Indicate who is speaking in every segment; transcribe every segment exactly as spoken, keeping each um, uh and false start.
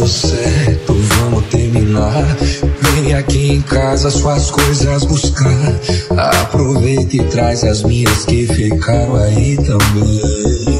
Speaker 1: deu certo, vamos terminar. Vem aqui em casa suas coisas buscar. Aproveita e traz as minhas que ficaram aí também.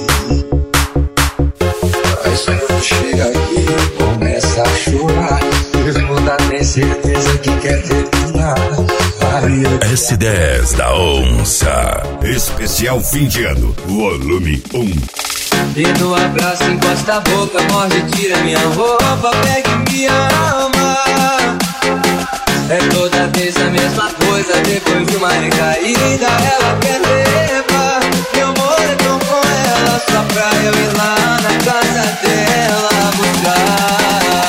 Speaker 1: Mas quando chega aqui, começa a chorar. Pergunta, tem certeza que quer terminar.
Speaker 2: S dez da Onça, especial fim de ano, volume um.
Speaker 3: Dedo, abraço, encosta a boca, morde, tira minha roupa, pega e me ama. É toda vez a mesma coisa, depois de uma recaída ela quer levar meu moletom com ela, só pra eu ir lá na casa dela buscar.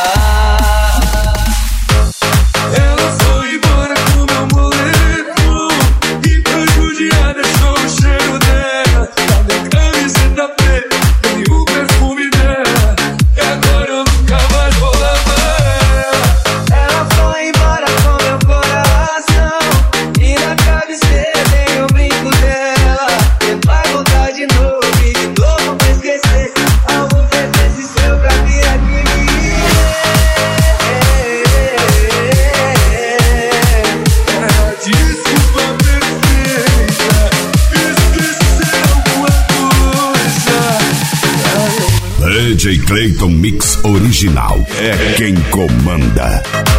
Speaker 3: Ela foi embora com meu moletom e pra judiar deixou o cheiro dela, da minha camiseta preta e o perfume dela, e agora eu nunca mais vou lavar ela. Ela foi embora com meu coração e na cabeceira tem o brinco dela. E vai voltar de novo e de novo pra esquecer. Algum tempo existiu pra vir aqui me desculpa perfeita, esquecer alguma coisa.
Speaker 2: D J Clayton Mix Original é quem comanda.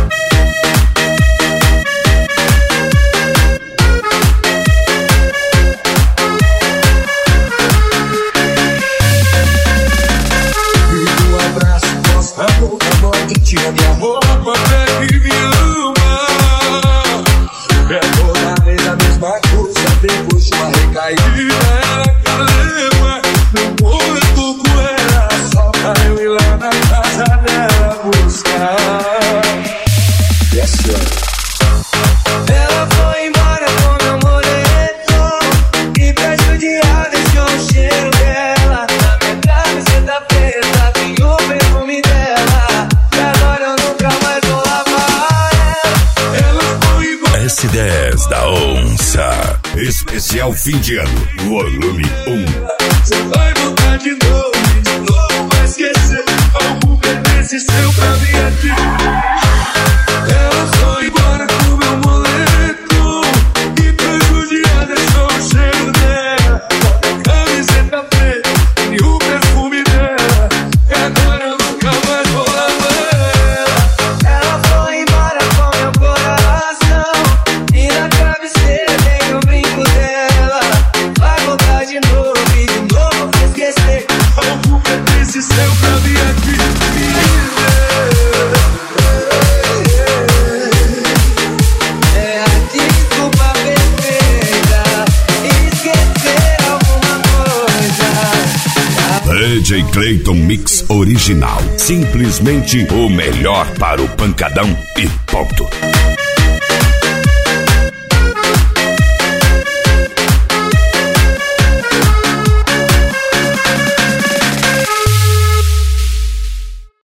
Speaker 1: Um abraço, costa a boca, morde, tira minha roupa, pega e me ama. É toda vez a mesma coisa, depois de uma recaída ela quer levar meu moletom com ela, só pra eu ir lá na casa dela buscar. Yes, sir.
Speaker 3: Ela foi embora com meu moletom e pra judiar deixou o cheiro dela, na minha camiseta preta tem o perfume dela, e agora eu nunca mais vou lavar ela.
Speaker 1: Ela foi embora.
Speaker 2: S dez da Onça, especial fim de ano, volume um.
Speaker 1: Você vai voltar de novo e de novo vai esquecer. Algum pertence seu pra vir aqui. Ela foi embora com meu moletom e pra judiar deixou o cheiro dela, a camiseta preta e o perfume dela, e agora eu nunca mais vou lavar ela.
Speaker 3: Ela foi embora com meu coração e na cabeceira tem o brinco dela. Vai voltar de novo e de novo pra esquecer.
Speaker 1: Algum pertence seu pra vir aqui.
Speaker 3: É a desculpa perfeita, esquecer alguma coisa.
Speaker 2: D J Clayton Mix Original, simplesmente o melhor para o pancadão e ponto.